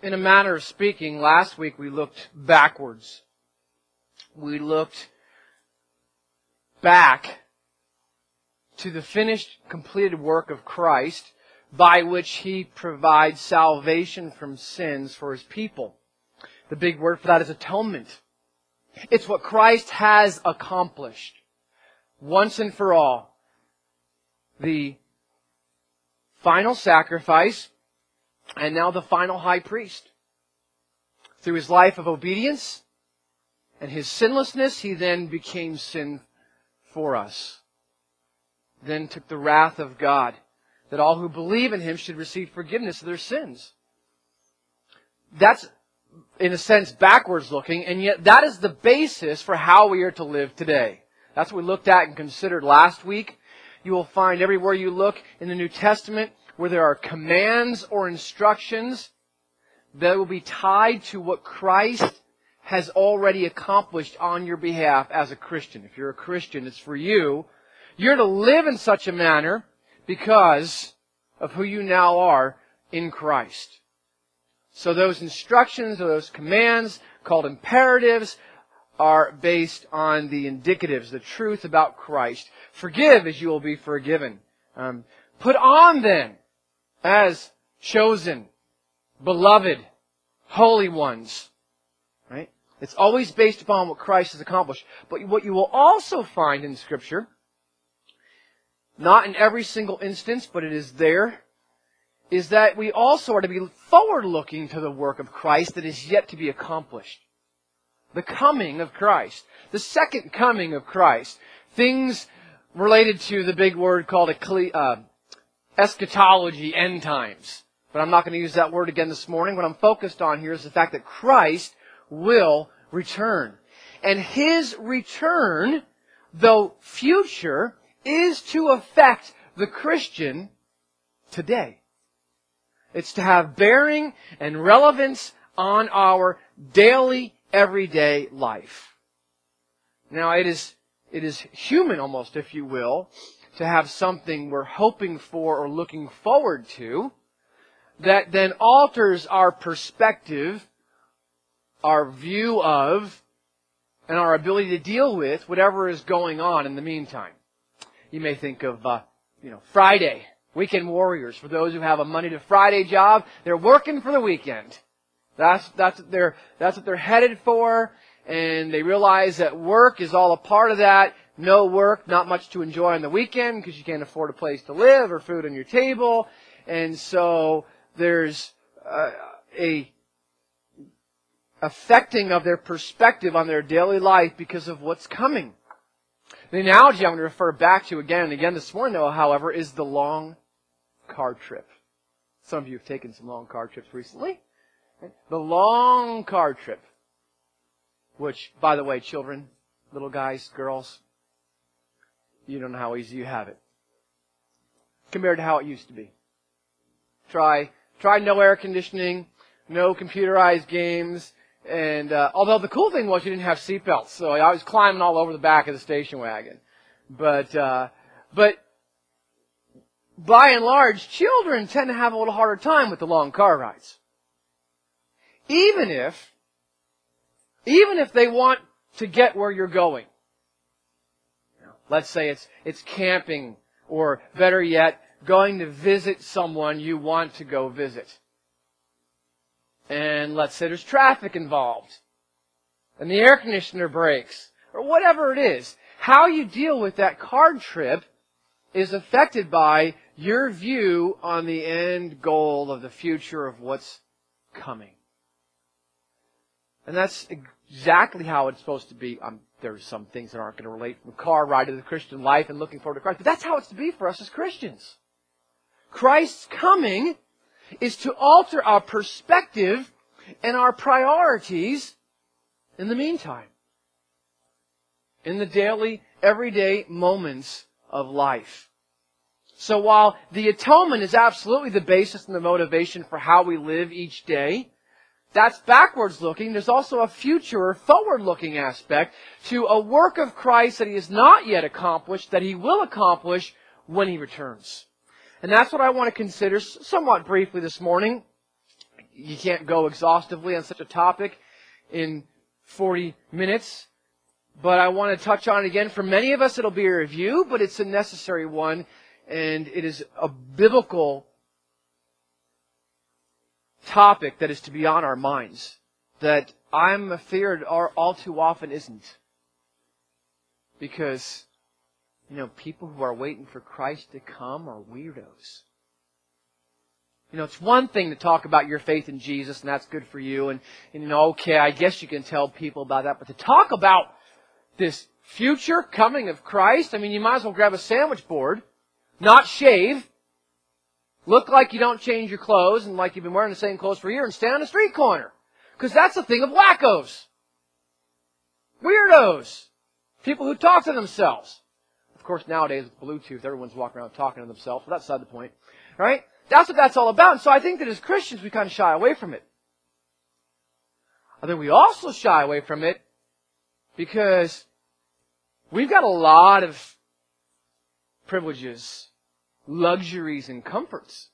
in a manner of speaking, last week we looked backwards. We looked back to the finished, completed work of Christ by which He provides salvation from sins for His people. The big word for that is atonement. It's what Christ has accomplished once and for all. The final sacrifice and now the final high priest. Through His life of obedience and His sinlessness, He then became sin for us. Then took the wrath of God, that all who believe in Him should receive forgiveness of their sins. That's, in a sense, backwards looking, and yet that is the basis for how we are to live today. That's what we looked at and considered last week. You will find everywhere you look in the New Testament where there are commands or instructions that will be tied to what Christ has already accomplished on your behalf as a Christian. If you're a Christian, it's for you. You're to live in such a manner because of who you now are in Christ. So those instructions or those commands called imperatives are based on the indicatives, the truth about Christ. Forgive as you will be forgiven. Put on then as chosen, beloved, holy ones. Right? It's always based upon what Christ has accomplished. But what you will also find in Scripture, not in every single instance, but it is there, is that we also are to be forward-looking to the work of Christ that is yet to be accomplished. The coming of Christ. The second coming of Christ. Things related to the big word called eschatology, end times. But I'm not going to use that word again this morning. What I'm focused on here is the fact that Christ will return. And His return, though future, is to affect the Christian today. It's to have bearing and relevance on our daily, everyday life. Now, it is human almost, if you will, to have something we're hoping for or looking forward to that then alters our perspective, our view of, and our ability to deal with whatever is going on in the meantime. You may think of, Friday, weekend warriors. For those who have a Monday to Friday job, they're working for the weekend. That's what they're headed for, and they realize that work is all a part of that. No work, not much to enjoy on the weekend because you can't afford a place to live or food on your table, and so there's a affecting of their perspective on their daily life because of what's coming. The analogy I'm going to refer back to again and again this morning, though, however, is the long car trip. Some of you have taken some long car trips recently. The long car trip, which, by the way, children, little guys, girls, you don't know how easy you have it compared to how it used to be. Try no air conditioning, no computerized games, and although the cool thing was you didn't have seatbelts, so I was climbing all over the back of the station wagon. But by and large, children tend to have a little harder time with the long car rides. Even if they want to get where you're going. Let's say it's camping, or better yet, going to visit someone you want to go visit. And let's say there's traffic involved, and the air conditioner breaks, or whatever it is. How you deal with that car trip is affected by your view on the end goal of the future of what's coming. And that's exactly how it's supposed to be. There's some things that aren't going to relate from the car ride to the Christian life and looking forward to Christ. But that's how it's to be for us as Christians. Christ's coming is to alter our perspective and our priorities in the meantime. In the daily, everyday moments of life. So while the atonement is absolutely the basis and the motivation for how we live each day, that's backwards looking. There's also a future or forward looking aspect to a work of Christ that He has not yet accomplished, that He will accomplish when He returns. And that's what I want to consider somewhat briefly this morning. you can't go exhaustively on such a topic in 40 minutes. But I want to touch on it again. For many of us, it'll be a review, but it's a necessary one. And it is a biblical topic that is to be on our minds. That I'm afraid all too often isn't. Because, people who are waiting for Christ to come are weirdos. It's one thing to talk about your faith in Jesus, and that's good for you. And okay, I guess you can tell people about that. But to talk about this future coming of Christ, you might as well grab a sandwich board, not shave, look like you don't change your clothes, and like you've been wearing the same clothes for a year, and stand on a street corner. Because that's the thing of wackos. Weirdos. People who talk to themselves. Of course, nowadays with Bluetooth, everyone's walking around talking to themselves, but that's beside the point. Right? That's what that's all about. And so I think that as Christians, we kind of shy away from it. I think we also shy away from it because we've got a lot of privileges, luxuries, and comforts.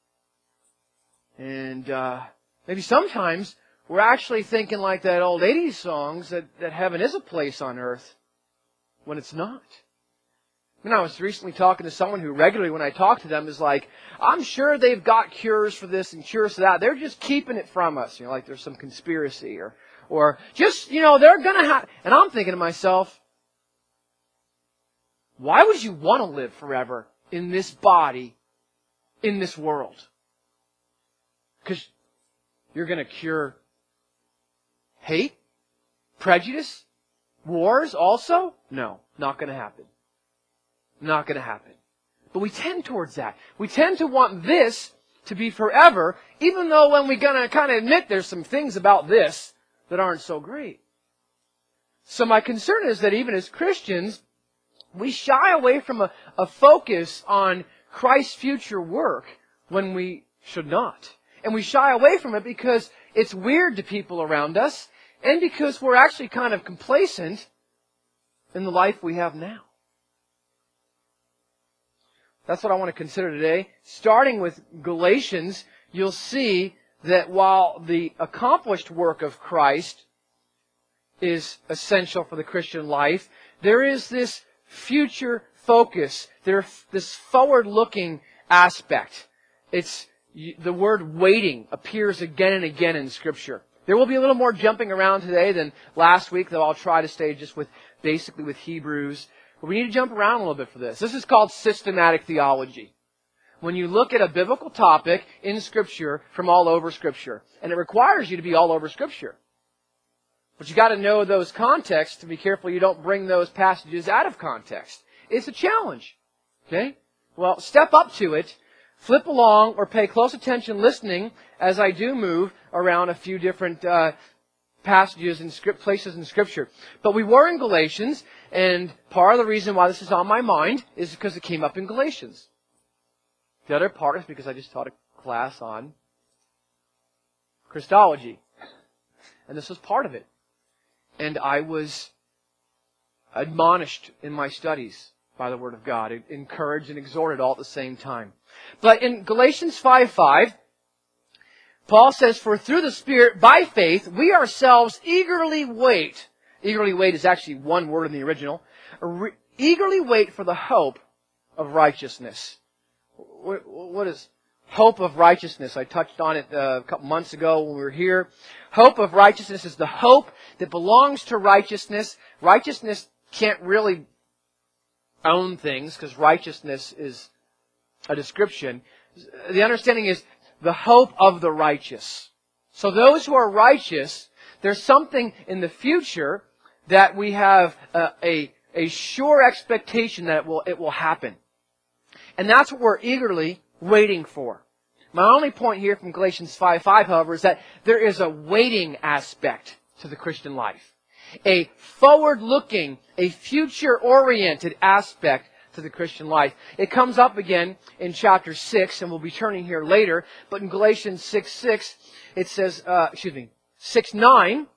And maybe sometimes we're actually thinking like that old 80s songs that heaven is a place on earth when it's not. I was recently talking to someone who regularly, when I talk to them, is like, I'm sure they've got cures for this and cures for that. They're just keeping it from us. Like there's some conspiracy or just, they're going to have... And I'm thinking to myself, why would you want to live forever in this body, in this world? Because you're going to cure hate, prejudice, wars also? No, not going to happen. Not going to happen. But we tend towards that. We tend to want this to be forever, even though when we're going to kind of admit there's some things about this that aren't so great. So my concern is that even as Christians, we shy away from a focus on Christ's future work when we should not. And we shy away from it because it's weird to people around us and because we're actually kind of complacent in the life we have now. That's what I want to consider today. Starting with Galatians, you'll see that while the accomplished work of Christ is essential for the Christian life, there is this future focus, this forward-looking aspect. The word waiting appears again and again in Scripture. There will be a little more jumping around today than last week, though I'll try to stay just basically with Hebrews. But we need to jump around a little bit for this. This is called systematic theology. When you look at a biblical topic in Scripture from all over Scripture, and it requires you to be all over Scripture. But you got to know those contexts to be careful you don't bring those passages out of context. It's a challenge. Okay? Well, step up to it, flip along, or pay close attention listening as I do move around a few different passages and places in Scripture. But we were in Galatians, and part of the reason why this is on my mind is because it came up in Galatians. The other part is because I just taught a class on Christology. And this was part of it. And I was admonished in my studies by the Word of God, encouraged and exhorted all at the same time. But in Galatians 5:5, Paul says, "For through the Spirit, by faith, we ourselves eagerly wait." Eagerly wait is actually one word in the original. Eagerly wait for the hope of righteousness. What is hope of righteousness? I touched on it a couple months ago when we were here. Hope of righteousness is the hope that belongs to righteousness. Righteousness can't really own things because righteousness is a description. The understanding is the hope of the righteous. So those who are righteous, there's something in the future that we have a sure expectation that it will happen. And that's what we're eagerly waiting for. My only point here from Galatians 5:5, however, is that there is a waiting aspect to the Christian life. A forward-looking, a future-oriented aspect to the Christian life. It comes up again in chapter 6, and we'll be turning here later, but in Galatians 6:6, it says, 6:9,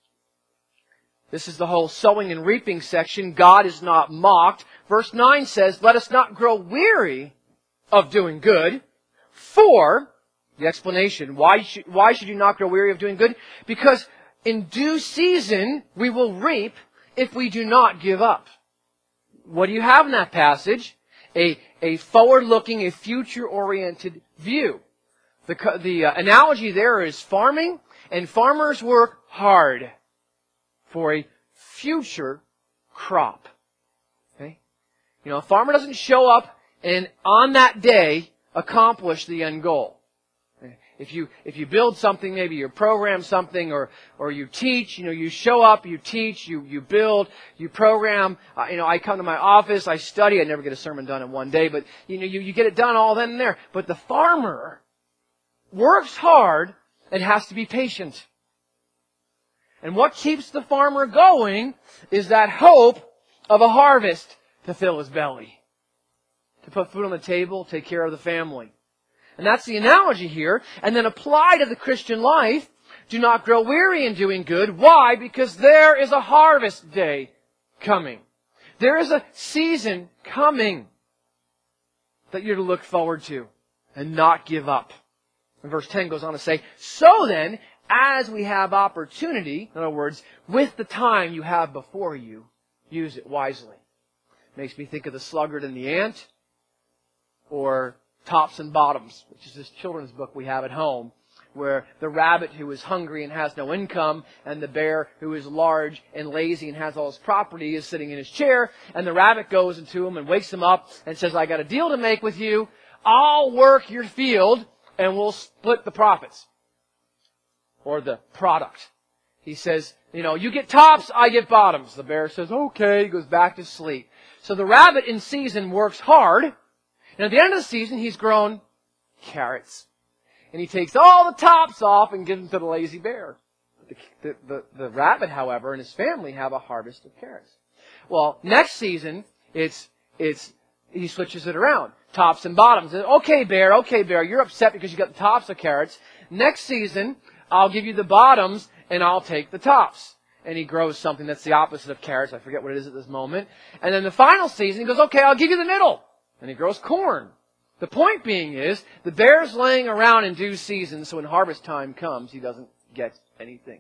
this is the whole sowing and reaping section. God is not mocked. Verse 9 says, "Let us not grow weary of doing good, for The explanation, why should you not grow weary of doing good? Because in due season we will reap if we do not give up. What do you have in that passage? A forward-looking, a future-oriented view. The analogy there is farming, and farmers work hard for a future crop. Okay? A farmer doesn't show up and on that day accomplish the end goal. If you build something, maybe you program something, or you teach, you show up, you teach, you build, you program. I come to my office, I study. I never get a sermon done in one day, but you get it done all then and there. But the farmer works hard and has to be patient. And what keeps the farmer going is that hope of a harvest to fill his belly, to put food on the table, take care of the family. And that's the analogy here. And then applied to the Christian life, do not grow weary in doing good. Why? Because there is a harvest day coming. There is a season coming that you're to look forward to and not give up. And verse 10 goes on to say, so then, as we have opportunity, in other words, with the time you have before you, use it wisely. Makes me think of the sluggard and the ant, or Tops and Bottoms, which is this children's book we have at home, where the rabbit who is hungry and has no income, and the bear who is large and lazy and has all his property is sitting in his chair, and the rabbit goes into him and wakes him up and says, I got a deal to make with you. I'll work your field and we'll split the profits. Or the product. He says, you get tops, I get bottoms. The bear says, okay, he goes back to sleep. So the rabbit in season works hard. And at the end of the season, he's grown carrots. And he takes all the tops off and gives them to the lazy bear. The rabbit, however, and his family have a harvest of carrots. Well, next season, he switches it around. Tops and bottoms. Okay, bear, you're upset because you got the tops of carrots. Next season, I'll give you the bottoms and I'll take the tops. And he grows something that's the opposite of carrots. I forget what it is at this moment. And then the final season, he goes, okay, I'll give you the middle. And he grows corn. The point being is, the bear's laying around in due season, so when harvest time comes, he doesn't get anything.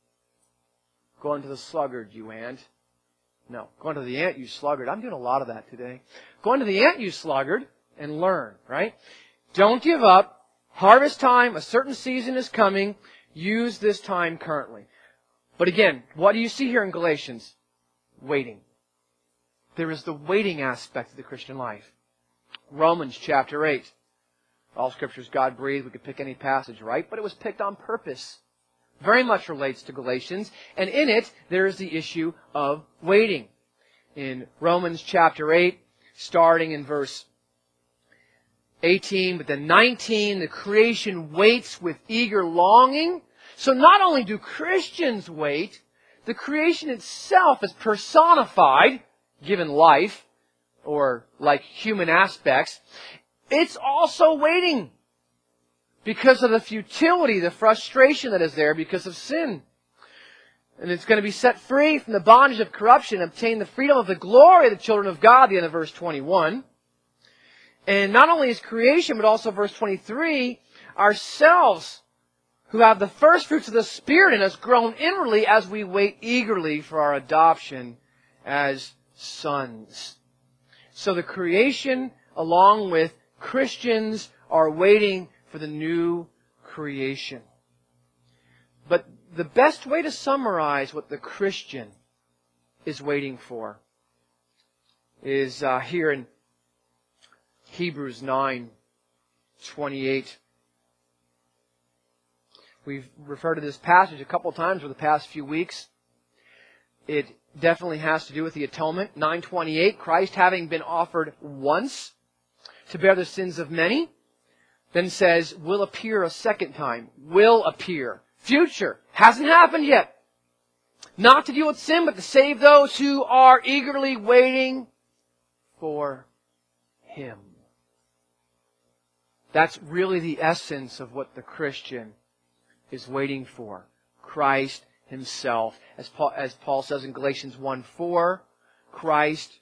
Go unto the sluggard, you ant. No, go unto the ant, you sluggard. I'm doing a lot of that today. Go unto the ant, you sluggard, and learn, right? Don't give up. Harvest time, a certain season is coming. Use this time currently. But again, what do you see here in Galatians? Waiting. There is the waiting aspect of the Christian life. Romans chapter 8. All Scripture is God-breathed. We could pick any passage, right? But it was picked on purpose. Very much relates to Galatians. And in it, there is the issue of waiting. In Romans chapter 8, starting in verse 18, but then 19, the creation waits with eager longing. So not only do Christians wait, the creation itself is personified, given life, or like human aspects, it's also waiting because of the futility, the frustration that is there because of sin. And it's going to be set free from the bondage of corruption, obtain the freedom of the glory of the children of God, the end of verse 21. And not only is creation, but also verse 23, ourselves who have the first fruits of the Spirit in us grown inwardly as we wait eagerly for our adoption as sons. So the creation, along with Christians, are waiting for the new creation. But the best way to summarize what the Christian is waiting for is here in Hebrews 9:28. We've referred to this passage a couple times over the past few weeks. It definitely has to do with the atonement. 9:28, Christ having been offered once to bear the sins of many, then says, will appear a second time. Will appear. Future. Hasn't happened yet. Not to deal with sin, but to save those who are eagerly waiting for Him. That's really the essence of what the Christian is waiting for. Christ Himself. As Paul says in Galatians 1:4, Christ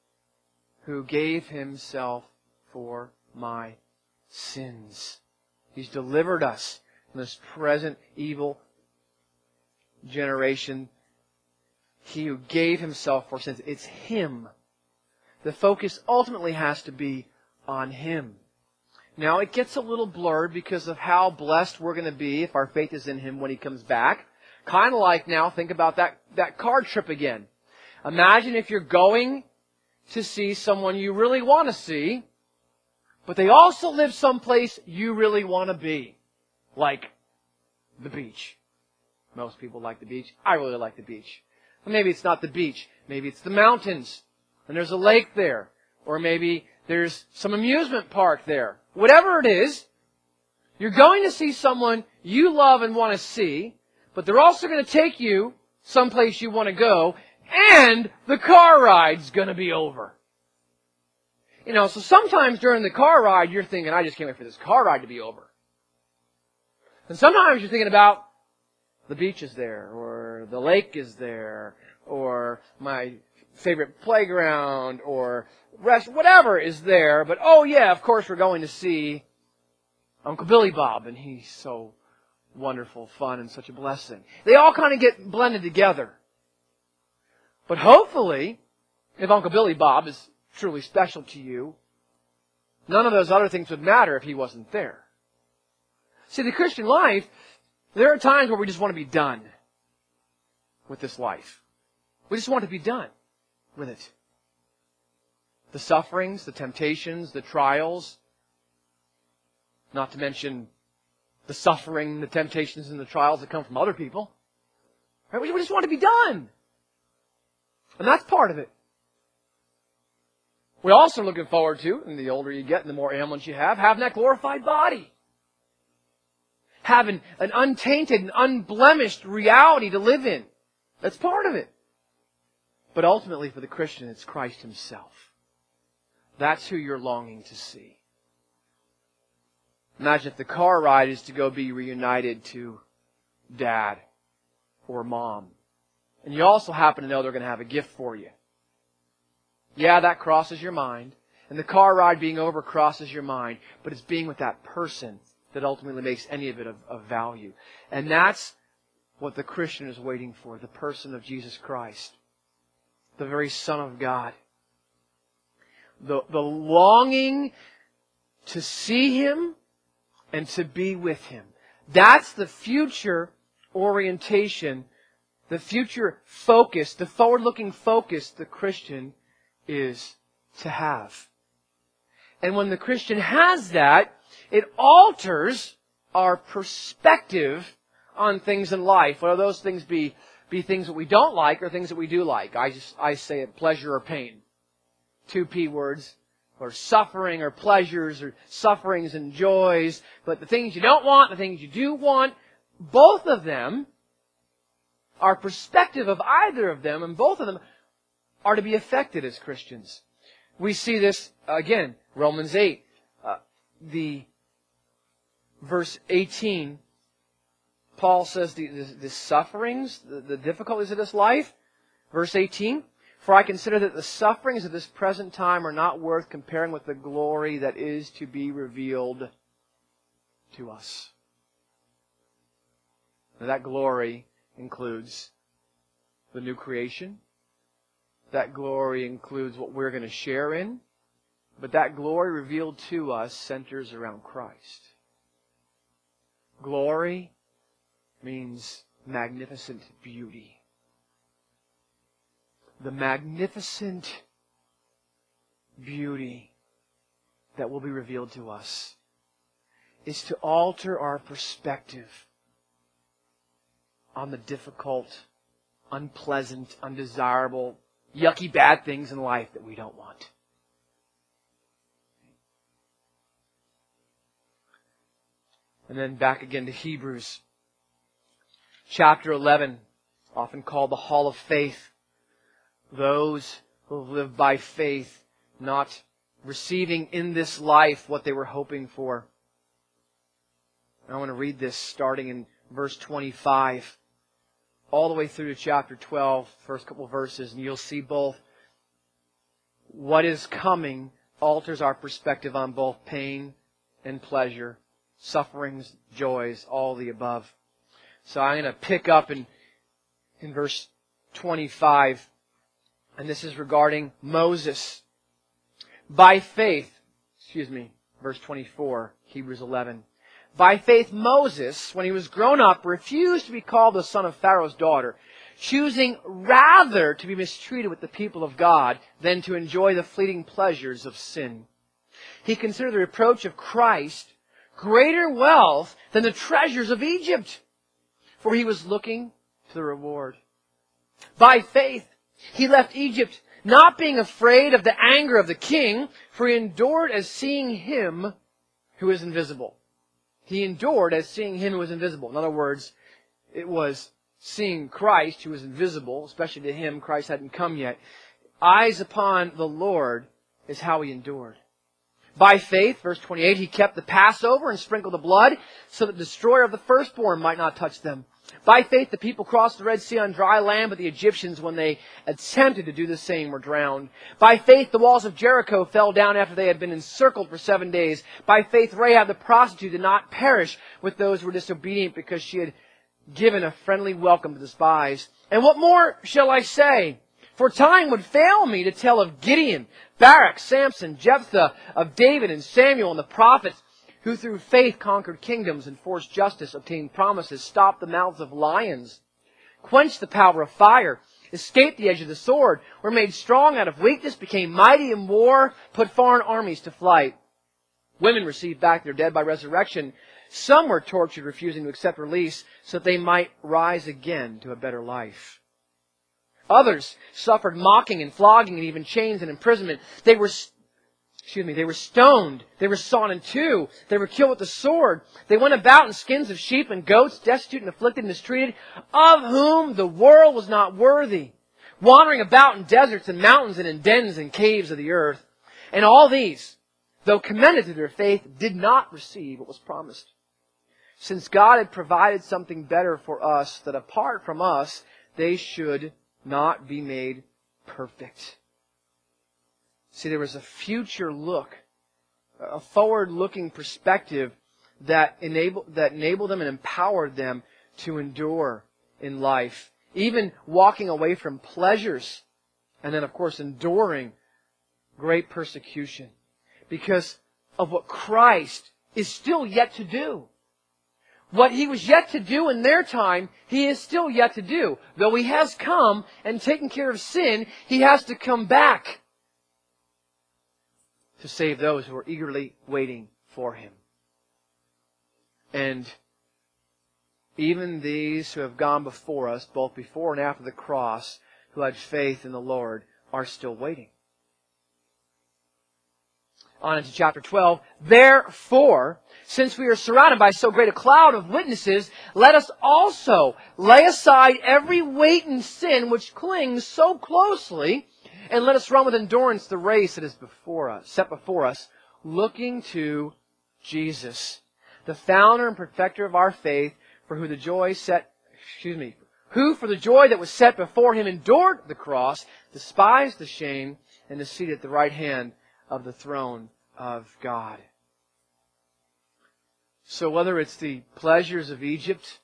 who gave Himself for my sins. He's delivered us from this present evil generation. He who gave Himself for sins. It's Him. The focus ultimately has to be on Him. Now, it gets a little blurred because of how blessed we're going to be if our faith is in Him when He comes back. Kind of like now, think about that car trip again. Imagine if you're going to see someone you really want to see, but they also live someplace you really want to be. Like the beach. Most people like the beach. I really like the beach. But maybe it's not the beach. Maybe it's the mountains. And there's a lake there. Or maybe there's some amusement park there. Whatever it is, you're going to see someone you love and want to see, but they're also going to take you someplace you want to go, and the car ride's going to be over. So sometimes during the car ride, you're thinking, I just can't wait for this car ride to be over. And sometimes you're thinking about the beach is there, or the lake is there, or my favorite playground, or whatever is there. But oh yeah, of course we're going to see Uncle Billy Bob, and he's so wonderful, fun, and such a blessing. They all kind of get blended together. But hopefully, if Uncle Billy Bob is truly special to you, none of those other things would matter if he wasn't there. See, the Christian life, there are times where we just want to be done with this life. We just want to be done with it. The sufferings, the temptations, the trials, not to mention the suffering, the temptations, and the trials that come from other people. Right? We just want to be done. And that's part of it. We also are looking forward to, and the older you get and the more ailments you have, having that glorified body. Having an untainted and unblemished reality to live in. That's part of it. But ultimately for the Christian, it's Christ Himself. That's who you're longing to see. Imagine if the car ride is to go be reunited to Dad or Mom. And you also happen to know they're going to have a gift for you. Yeah, that crosses your mind. And the car ride being over crosses your mind. But it's being with that person that ultimately makes any of it of value. And that's what the Christian is waiting for. The person of Jesus Christ. The very Son of God. The longing to see Him and to be with Him. That's the future orientation, the future focus, the forward-looking focus the Christian is to have. And when the Christian has that, it alters our perspective on things in life. Whether those things be things that we don't like or things that we do like. I say it, pleasure or pain. 2 P words. Or suffering or pleasures or sufferings and joys. But the things you don't want, the things you do want, both of them, our perspective of either of them, and both of them are to be affected as Christians. We see this, again, Romans 8, the verse 18. Paul says the sufferings, the difficulties of this life. Verse 18. For I consider that the sufferings of this present time are not worth comparing with the glory that is to be revealed to us. Now, that glory includes the new creation. That glory includes what we're going to share in. But that glory revealed to us centers around Christ. Glory means magnificent beauty. The magnificent beauty that will be revealed to us is to alter our perspective on the difficult, unpleasant, undesirable, yucky, bad things in life that we don't want. And then back again to Hebrews. Chapter 11, often called the Hall of Faith. Those who have lived by faith, not receiving in this life what they were hoping for. I want to read this starting in verse 25, all the way through to chapter 12, first couple verses, and you'll see both what is coming alters our perspective on both pain and pleasure, sufferings, joys, all the above. So I'm going to pick up in verse 25, and this is regarding Moses. By faith, verse 24, Hebrews 11. By faith Moses, when he was grown up, refused to be called the son of Pharaoh's daughter, choosing rather to be mistreated with the people of God than to enjoy the fleeting pleasures of sin. He considered the reproach of Christ greater wealth than the treasures of Egypt, for he was looking to the reward. By faith he left Egypt, not being afraid of the anger of the king, for he endured as seeing him who is invisible. He endured as seeing him who is invisible. In other words, it was seeing Christ who was invisible, especially to him. Christ hadn't come yet. Eyes upon the Lord is how he endured. By faith, verse 28, he kept the Passover and sprinkled the blood so that the destroyer of the firstborn might not touch them. By faith, the people crossed the Red Sea on dry land, but the Egyptians, when they attempted to do the same, were drowned. By faith, the walls of Jericho fell down after they had been encircled for 7 days. By faith, Rahab the prostitute did not perish with those who were disobedient, because she had given a friendly welcome to the spies. And what more shall I say? For time would fail me to tell of Gideon, Barak, Samson, Jephthah, of David and Samuel and the prophets, who through faith conquered kingdoms, enforced justice, obtained promises, stopped the mouths of lions, quenched the power of fire, escaped the edge of the sword, were made strong out of weakness, became mighty in war, put foreign armies to flight. Women received back their dead by resurrection. Some were tortured, refusing to accept release, so that they might rise again to a better life. Others suffered mocking and flogging and even chains and imprisonment. They were stoned. They were sawn in two. They were killed with the sword. They went about in skins of sheep and goats, destitute and afflicted and mistreated, of whom the world was not worthy, wandering about in deserts and mountains and in dens and caves of the earth. And all these, though commended to their faith, did not receive what was promised, since God had provided something better for us, that apart from us they should not be made perfect. See, there was a future look, a forward-looking perspective that enabled them and empowered them to endure in life, even walking away from pleasures, and then, of course, enduring great persecution, because of what Christ is still yet to do. What He was yet to do in their time, He is still yet to do. Though He has come and taken care of sin, He has to come back to save those who are eagerly waiting for Him. And even these who have gone before us, both before and after the cross, who had faith in the Lord, are still waiting. On into chapter 12. Therefore, since we are surrounded by so great a cloud of witnesses, let us also lay aside every weight and sin which clings so closely, and let us run with endurance the race that is set before us, looking to Jesus, the founder and perfecter of our faith, who for the joy that was set before Him endured the cross, despised the shame, and is seated at the right hand of the throne of God. So whether it's the pleasures of Egypt,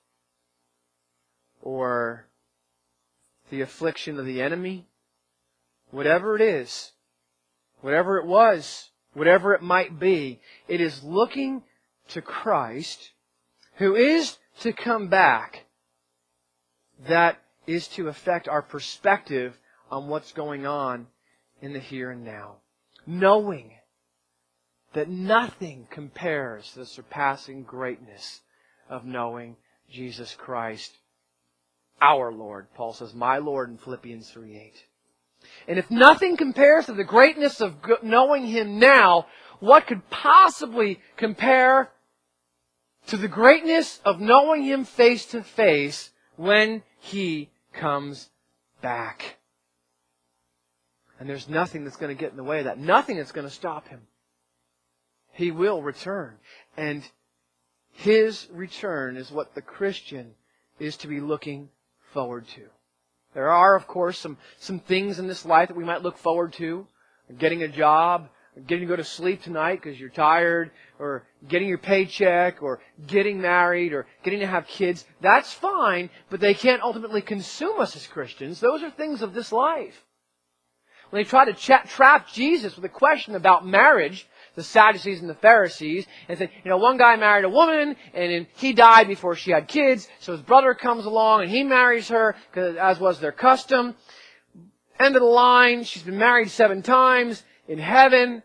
or the affliction of the enemy, whatever it is, whatever it was, whatever it might be, it is looking to Christ, who is to come back, that is to affect our perspective on what's going on in the here and now. Knowing that nothing compares to the surpassing greatness of knowing Jesus Christ, our Lord. Paul says, my Lord in Philippians 3:8. And if nothing compares to the greatness of knowing Him now, what could possibly compare to the greatness of knowing Him face to face when He comes back? And there's nothing that's going to get in the way of that. Nothing that's going to stop Him. He will return. And His return is what the Christian is to be looking forward to. There are, of course, some things in this life that we might look forward to. Getting a job, getting to go to sleep tonight because you're tired, or getting your paycheck, or getting married, or getting to have kids. That's fine, but they can't ultimately consume us as Christians. Those are things of this life. When they try to trap Jesus with a question about marriage, the Sadducees and the Pharisees, and said, one guy married a woman, and then he died before she had kids, so his brother comes along and he marries her, as was their custom. End of the line, she's been married 7 times in heaven.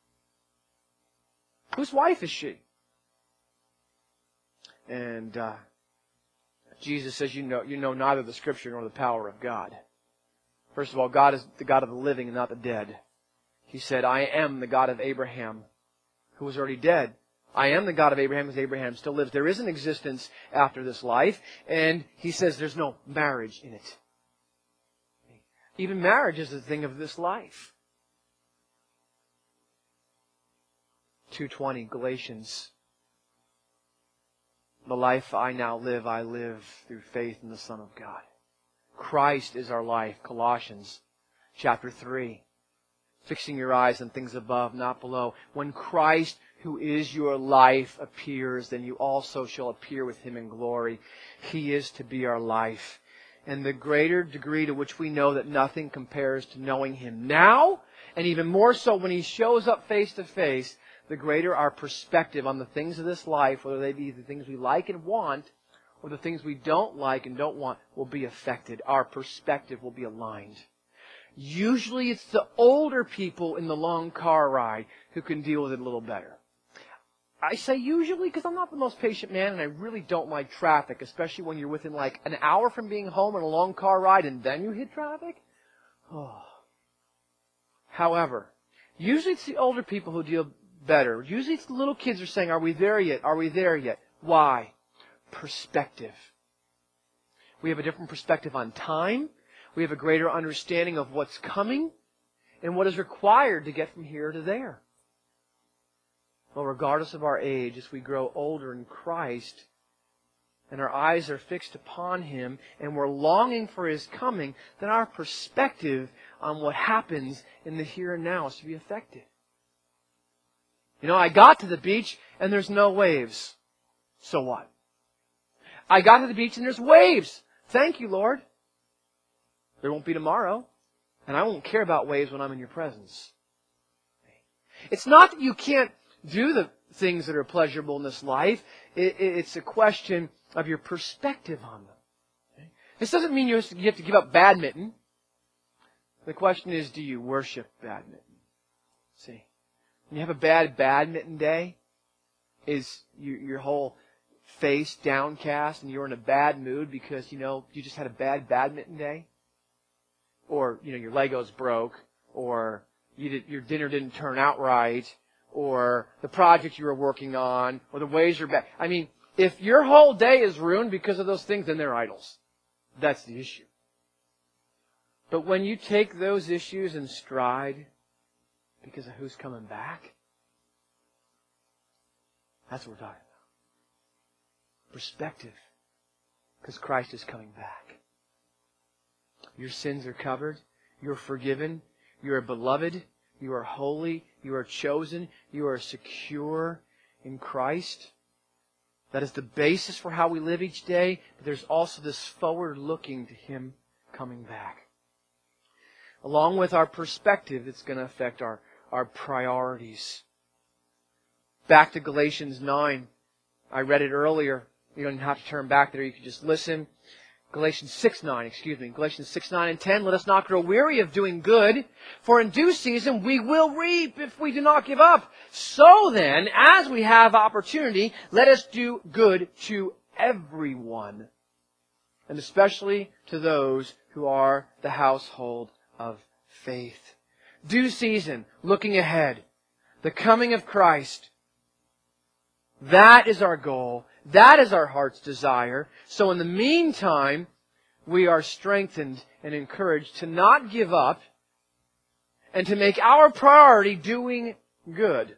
Whose wife is she? And Jesus says, you know neither the Scripture nor the power of God. First of all, God is the God of the living and not the dead. He said, I am the God of Abraham, who was already dead. I am the God of Abraham, because Abraham still lives. There is an existence after this life, and He says there's no marriage in it. Even marriage is a thing of this life. 2:20, Galatians. The life I now live, I live through faith in the Son of God. Christ is our life. Colossians chapter 3. Fixing your eyes on things above, not below. When Christ, who is your life, appears, then you also shall appear with Him in glory. He is to be our life. And the greater degree to which we know that nothing compares to knowing Him now, and even more so when He shows up face to face, the greater our perspective on the things of this life, whether they be the things we like and want, or the things we don't like and don't want, will be affected. Our perspective will be aligned. Usually it's the older people in the long car ride who can deal with it a little better. I say usually because I'm not the most patient man, and I really don't like traffic, especially when you're within like an hour from being home on a long car ride and then you hit traffic. Oh. However, usually it's the older people who deal better. Usually it's the little kids who are saying, are we there yet? Are we there yet? Why? Perspective. We have a different perspective on time. We have a greater understanding of what's coming and what is required to get from here to there. Well, regardless of our age, as we grow older in Christ and our eyes are fixed upon Him and we're longing for His coming, then our perspective on what happens in the here and now is to be affected. I got to the beach and there's no waves. So what? I got to the beach and there's waves. Thank you, Lord. There won't be tomorrow. And I won't care about waves when I'm in your presence. It's not that you can't do the things that are pleasurable in this life. It's a question of your perspective on them. This doesn't mean you have to give up badminton. The question is, do you worship badminton? See, when you have a bad badminton day, is your whole face downcast and you're in a bad mood because, you just had a bad badminton day? Or, your Legos broke, or your dinner didn't turn out right, or the project you were working on, or the waves are bad. I mean, if your whole day is ruined because of those things, then they're idols. That's the issue. But when you take those issues in stride because of who's coming back, that's what we're talking about. Perspective. Because Christ is coming back. Your sins are covered. You're forgiven. You are beloved. You are holy. You are chosen. You are secure in Christ. That is the basis for how we live each day. But there's also this forward looking to Him coming back. Along with our perspective, it's going to affect our priorities. Back to Galatians 9. I read it earlier. You don't have to turn back there. You can just listen. Galatians 6:9, Galatians 6:9 and 10. Let us not grow weary of doing good, for in due season we will reap if we do not give up. So then, as we have opportunity, let us do good to everyone, and especially to those who are the household of faith. Due season, looking ahead, the coming of Christ. That is our goal. That is our heart's desire. So in the meantime, we are strengthened and encouraged to not give up and to make our priority doing good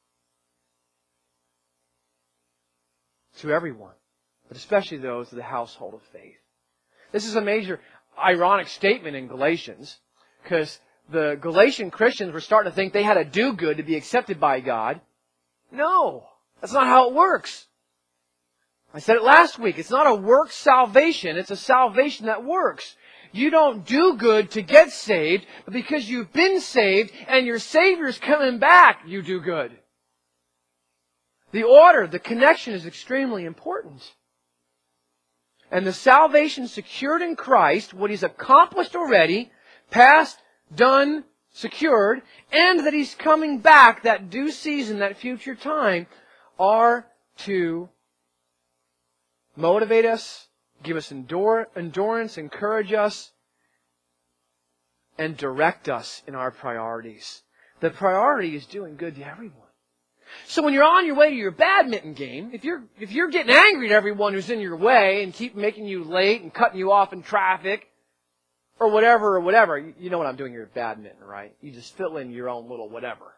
to everyone, but especially those of the household of faith. This is a major ironic statement in Galatians because the Galatian Christians were starting to think they had to do good to be accepted by God. No, that's not how it works. I said it last week. It's not a work salvation. It's a salvation that works. You don't do good to get saved, but because you've been saved and your Savior's coming back, you do good. The order, the connection is extremely important. And the salvation secured in Christ, what He's accomplished already, past, done, secured, and that He's coming back, that due season, that future time, are to motivate us, give us endurance, encourage us, and direct us in our priorities. The priority is doing good to everyone. So when you're on your way to your badminton game, if you're getting angry at everyone who's in your way and keep making you late and cutting you off in traffic, or whatever, you know what I'm doing here at badminton, right? You just fill in your own little whatever.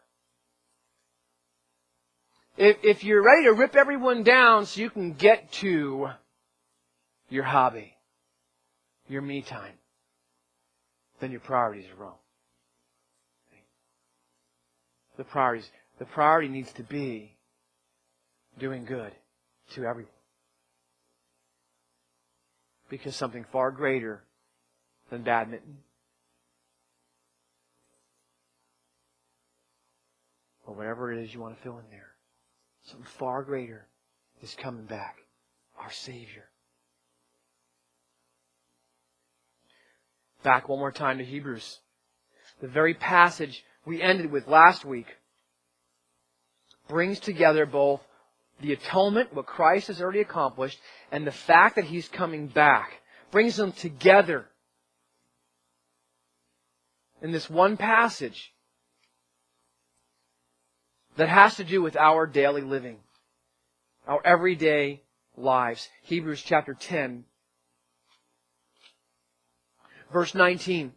If you're ready to rip everyone down so you can get to your hobby, your me time, then your priorities are wrong. The priority needs to be doing good to everyone. Because something far greater than badminton, or whatever it is you want to fill in there, something far greater is coming back. Our Savior. Back one more time to Hebrews. The very passage we ended with last week brings together both the atonement, what Christ has already accomplished, and the fact that He's coming back. Brings them together in this one passage that has to do with our daily living, our everyday lives. Hebrews chapter 10, verse 19.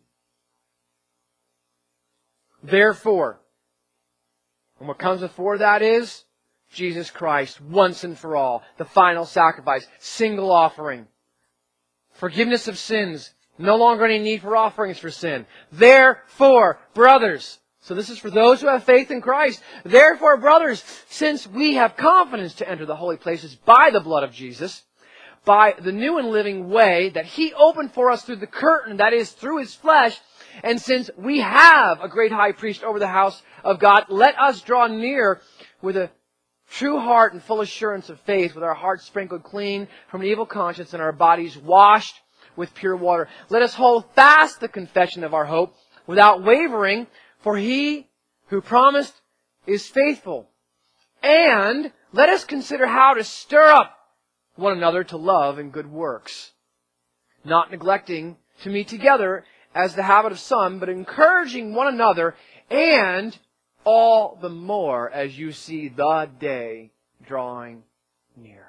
Therefore, and what comes before that is Jesus Christ, once and for all, the final sacrifice, single offering, forgiveness of sins, no longer any need for offerings for sin. Therefore, brothers, so this is for those who have faith in Christ. Therefore, brothers, since we have confidence to enter the holy places by the blood of Jesus, by the new and living way that He opened for us through the curtain, that is, through His flesh, and since we have a great high priest over the house of God, let us draw near with a true heart and full assurance of faith, with our hearts sprinkled clean from an evil conscience and our bodies washed with pure water. Let us hold fast the confession of our hope without wavering, for He who promised is faithful. And let us consider how to stir up one another to love and good works, not neglecting to meet together as the habit of some, but encouraging one another, and all the more as you see the day drawing near.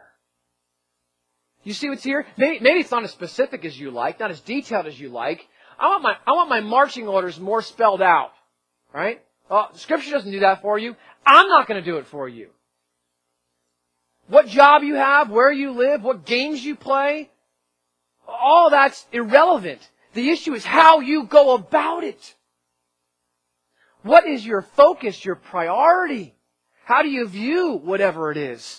You see what's here? Maybe it's not as specific as you like, not as detailed as you like. I want my marching orders more spelled out, right? Well, Scripture doesn't do that for you. I'm not going to do it for you. What job you have, where you live, what games you play, all that's irrelevant. The issue is how you go about it. What is your focus, your priority? How do you view whatever it is?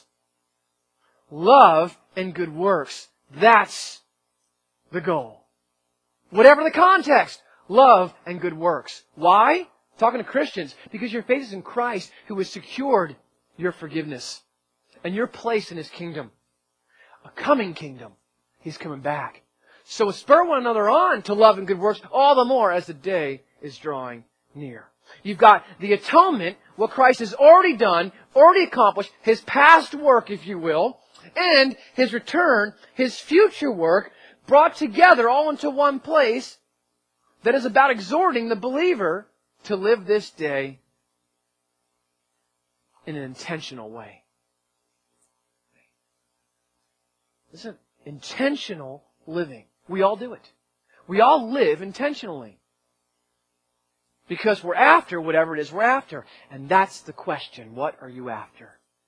Love and good works. That's the goal. Whatever the context, love and good works. Why? I'm talking to Christians. Because your faith is in Christ, who has secured your forgiveness and your place in His kingdom. A coming kingdom. He's coming back. So spur one another on to love and good works, all the more as the day is drawing near. You've got the atonement, what Christ has already done, already accomplished, His past work, if you will, and His return, His future work, brought together all into one place that is about exhorting the believer to live this day in an intentional way. Listen, intentional living. We all do it. We all live intentionally. Because we're after whatever it is we're after. And that's the question. What are you after?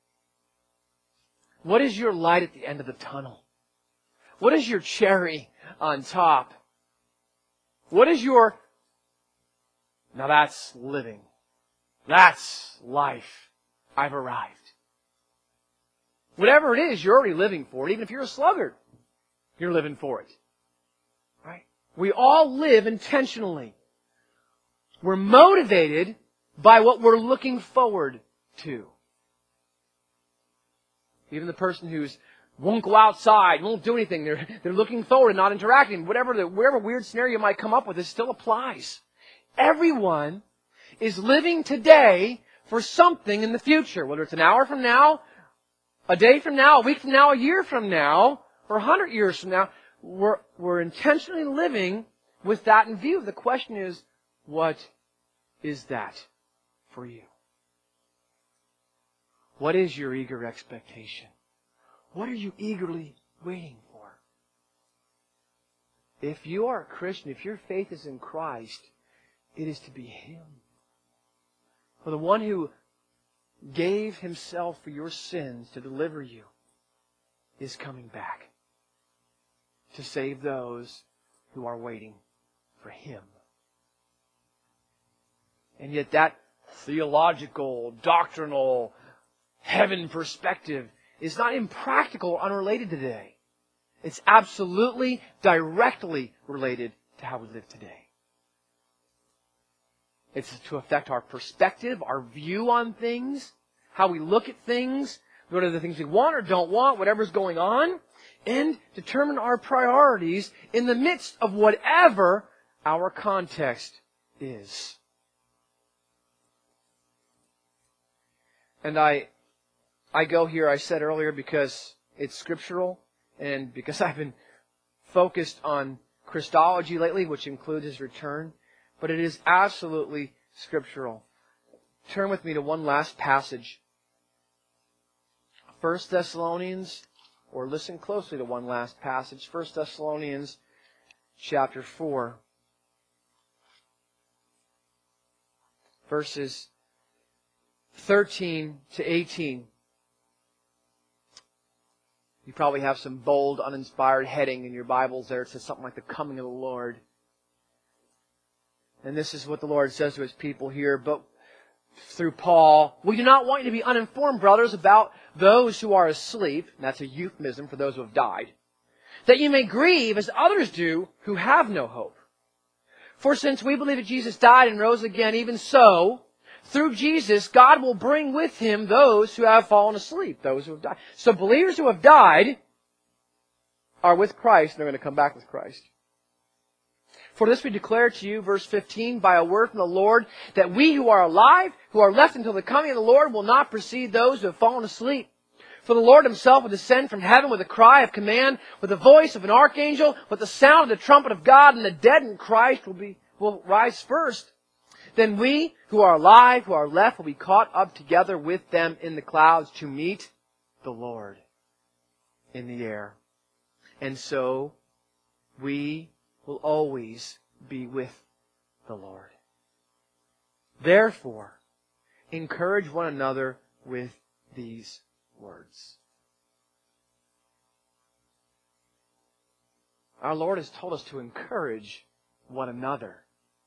What is your light at the end of the tunnel? What is your cherry on top? What is your Now that's living. That's life. I've arrived. Whatever it is, you're already living for it. Even if you're a sluggard, you're living for it. Right? We all live intentionally. We're motivated by what we're looking forward to. Even the person who's won't go outside, won't do anything, they're looking forward and not interacting. Whatever weird scenario you might come up with, it still applies. Everyone is living today for something in the future, whether it's an hour from now, a day from now, a week from now, a year from now, or 100 years from now. We're intentionally living with that in view. The question is, what is that for you? What is your eager expectation? What are you eagerly waiting for? If you are a Christian, if your faith is in Christ, it is to be Him. For the one who gave Himself for your sins to deliver you is coming back to save those who are waiting for Him. And yet that theological, doctrinal, heaven perspective is not impractical or unrelated today. It's absolutely, directly related to how we live today. It's to affect our perspective, our view on things, how we look at things, what are the things we want or don't want, whatever's going on, and determine our priorities in the midst of whatever our context is. And I go here, I said earlier, because it's scriptural and because I've been focused on Christology lately, which includes His return. But it is absolutely scriptural. Turn with me to one last passage. 1 Thessalonians, or listen closely to one last passage. 1 Thessalonians chapter 4. Verses 13 to 18. You probably have some bold, uninspired heading in your Bibles there. It says something like the coming of the Lord. And this is what the Lord says to His people here. But through Paul, we do not want you to be uninformed, brothers, about those who are asleep. That's a euphemism for those who have died. That you may grieve as others do who have no hope. For since we believe that Jesus died and rose again, even so, through Jesus, God will bring with Him those who have fallen asleep, those who have died. So believers who have died are with Christ, and they're going to come back with Christ. For this we declare to you, verse 15, by a word from the Lord, that we who are alive, who are left until the coming of the Lord, will not precede those who have fallen asleep. For the Lord Himself will descend from heaven with a cry of command, with the voice of an archangel, with the sound of the trumpet of God, and the dead in Christ will rise first. Then we who are alive, who are left, will be caught up together with them in the clouds to meet the Lord in the air. And so we will always be with the Lord. Therefore, encourage one another with these words. Our Lord has told us to encourage one another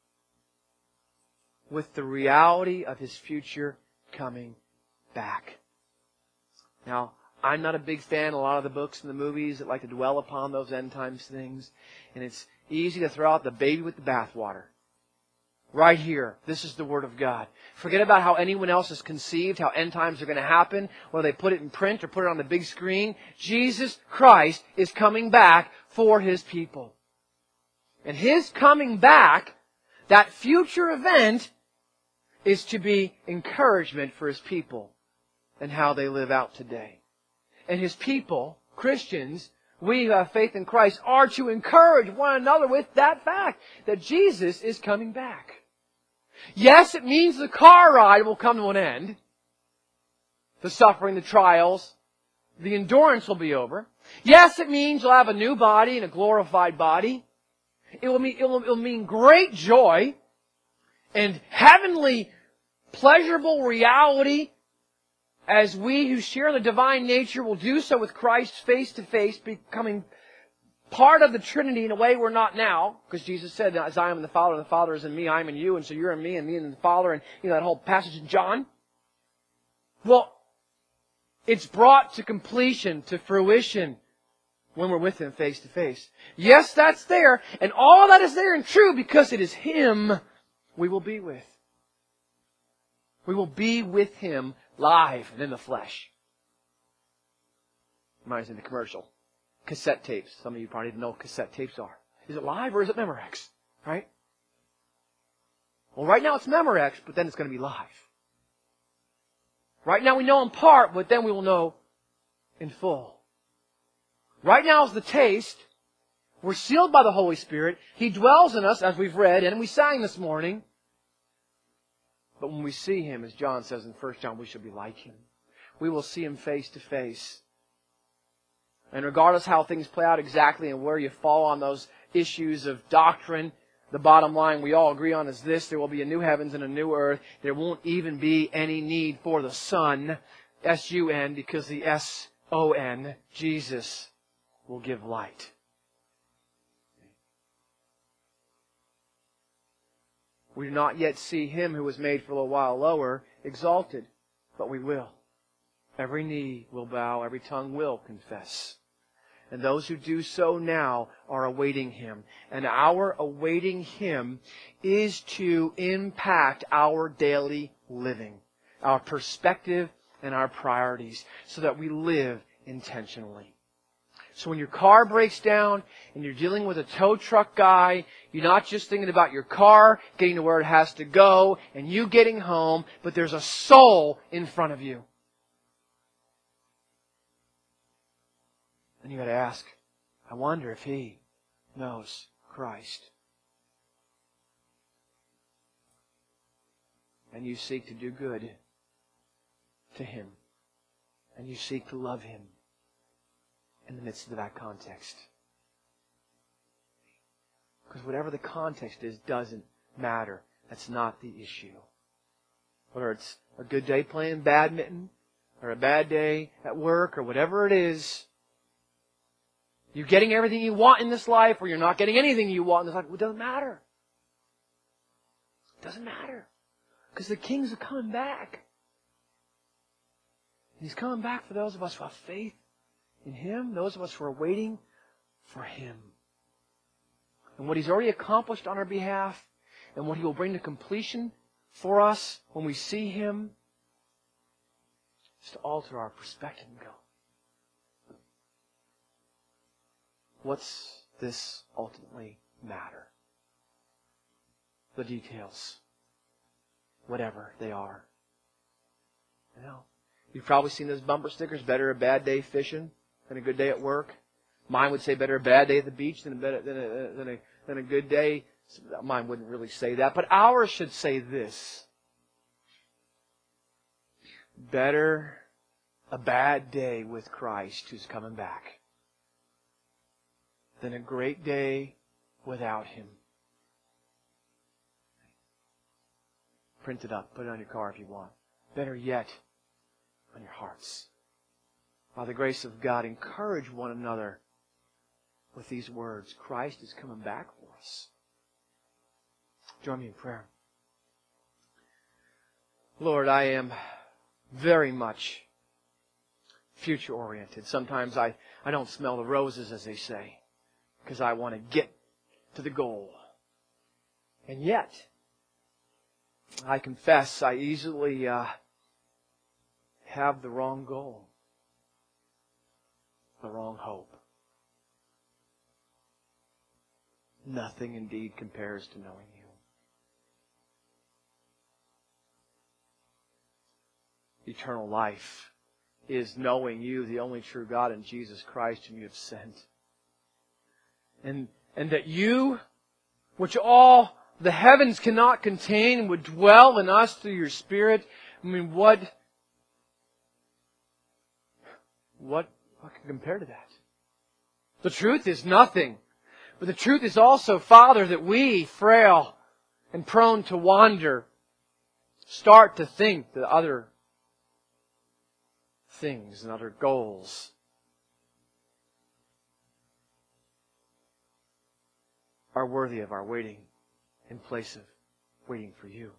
with the reality of His future coming back. Now, I'm not a big fan of a lot of the books and the movies that like to dwell upon those end times things. And it's easy to throw out the baby with the bathwater. Right here, this is the Word of God. Forget about how anyone else has conceived, how end times are going to happen, whether they put it in print or put it on the big screen. Jesus Christ is coming back for His people. And His coming back, that future event, is to be encouragement for His people and how they live out today. And His people, Christians, we who have faith in Christ, are to encourage one another with that fact that Jesus is coming back. Yes, it means the car ride will come to an end. The suffering, the trials, the endurance will be over. Yes, it means you'll have a new body and a glorified body. It will mean great joy and heavenly, pleasurable reality as we who share the divine nature will do so with Christ face to face, becoming part of the Trinity in a way we're not now, because Jesus said, as I am in the Father and the Father is in me, I am in you, and so you're in me and in the Father, and that whole passage in John. Well, it's brought to completion, to fruition, when we're with Him face to face. Yes, that's there, and all that is there and true because it is Him we will be with. We will be with Him live and in the flesh. Reminds me of the commercial. Cassette tapes. Some of you probably didn't know what cassette tapes are. Is it live or is it Memorex? Right? Well, right now it's Memorex, but then it's going to be live. Right now we know in part, but then we will know in full. Right now is the taste. We're sealed by the Holy Spirit. He dwells in us, as we've read, and we sang this morning. But when we see Him, as John says in 1 John, we shall be like Him. We will see Him face to face. And regardless how things play out exactly and where you fall on those issues of doctrine, the bottom line we all agree on is this: there will be a new heavens and a new earth. There won't even be any need for the Son, S-U-N, because the S-O-N, Jesus, will give light. We do not yet see Him who was made for a little while lower exalted, but we will. Every knee will bow, every tongue will confess. And those who do so now are awaiting Him. And our awaiting Him is to impact our daily living, our perspective and our priorities, so that we live intentionally. So when your car breaks down and you're dealing with a tow truck guy, you're not just thinking about your car getting to where it has to go and you getting home, but there's a soul in front of you. And you got to ask, I wonder if he knows Christ. And you seek to do good to him. And you seek to love him in the midst of that context. Because whatever the context is doesn't matter. That's not the issue. Whether it's a good day playing badminton, or a bad day at work, or whatever it is, you're getting everything you want in this life, or you're not getting anything you want in this life. It doesn't matter. It doesn't matter. Because the King's coming back. And He's coming back for those of us who have faith in Him, those of us who are waiting for Him. And what He's already accomplished on our behalf, and what He will bring to completion for us when we see Him, is to alter our perspective and go, what's this ultimately matter? The details. Whatever they are. You know, you've probably seen those bumper stickers, better a bad day fishing than a good day at work. Mine would say better a bad day at the beach than a good day. Mine wouldn't really say that, but ours should say this. Better a bad day with Christ who's coming back than a great day without Him. Print it up. Put it on your car if you want. Better yet, on your hearts. By the grace of God, encourage one another with these words. Christ is coming back for us. Join me in prayer. Lord, I am very much future-oriented. Sometimes I don't smell the roses, as they say, because I want to get to the goal. And yet, I confess I easily have the wrong goal, the wrong hope. Nothing indeed compares to knowing You. Eternal life is knowing You, the only true God, and Jesus Christ whom You have sent. And that You, which all the heavens cannot contain, would dwell in us through Your Spirit. I mean, what can compare to that? The truth is nothing. But the truth is also, Father, that we, frail and prone to wander, start to think that other things and other goals are worthy of our waiting in place of waiting for you.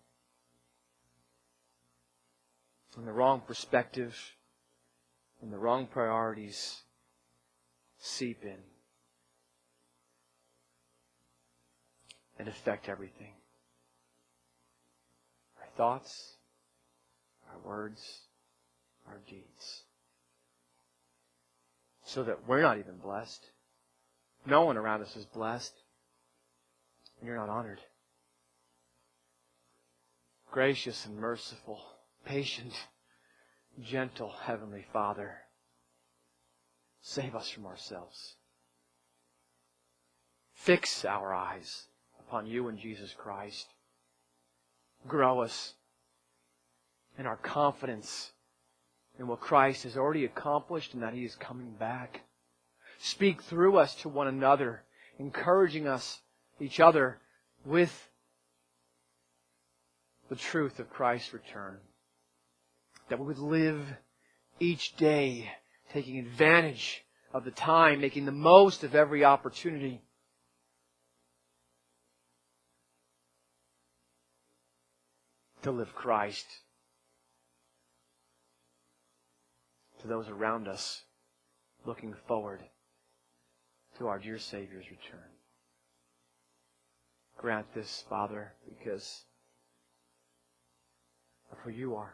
When the wrong perspective and the wrong priorities seep in and affect everything. Our thoughts, our words, our deeds. So that we're not even blessed. No one around us is blessed. And you're not honored. Gracious and merciful, patient, gentle Heavenly Father, save us from ourselves. Fix our eyes upon you and Jesus Christ. Grow us in our confidence in what Christ has already accomplished and that He is coming back. Speak through us to one another, encouraging us, each other, with the truth of Christ's return. That we would live each day taking advantage of the time, making the most of every opportunity. To live Christ to those around us, looking forward to our dear Savior's return. Grant this, Father, because of who you are.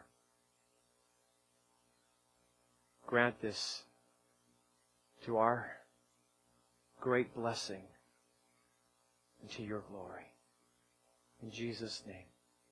Grant this to our great blessing and to your glory. In Jesus' name.